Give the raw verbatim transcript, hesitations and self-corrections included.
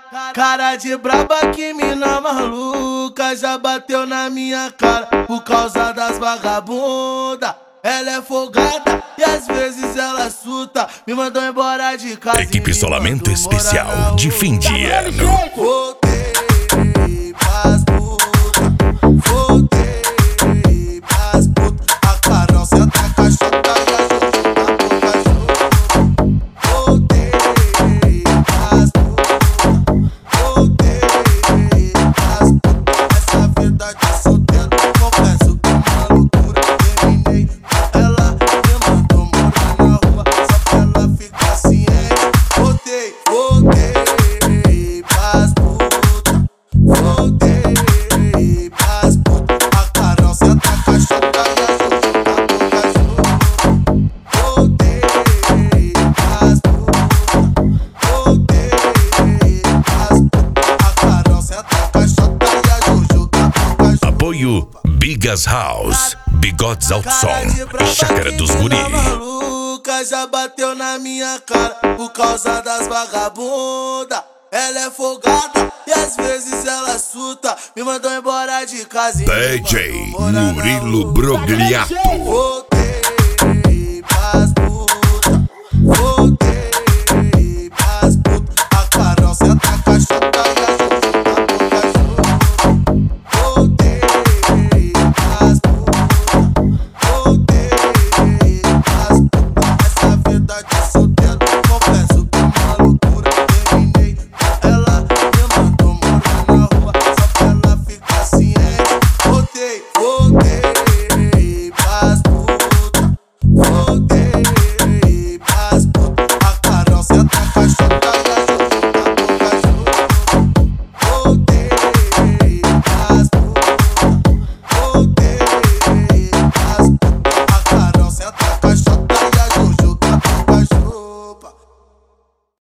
Cara de braba, que mina maluca, já bateu na minha cara por causa das vagabunda. Ela é folgada e às vezes ela surta, me mandou embora de casa. Equipe Isolamento Especial de fim de ano. Voltei pras puta, voltei pras puta. A Carol senta a caixota e a Juju na boca junto. Voltei pras puta, voltei pras puta. Essa vida de solteiro, confesso que é uma loucura. Terminei com ela, me mandou morar na rua, só pra ela ficar ciente. Voltei, voltei pras puta, voltei pras puta. A Carol senta a caixota e a Juju na boca junto. Voltei pras puta, voltei pras puta. A Carol senta a caixota e a Juju na boca junto. Apoio Bigas House, Bigodes Alto Som, Chácara dos Guri. Maluca, já bateu na minha cara por causa das vagabunda. Ela é folgada e às vezes ela surta, me mandou embora de casa. D J Murilo Brogliato.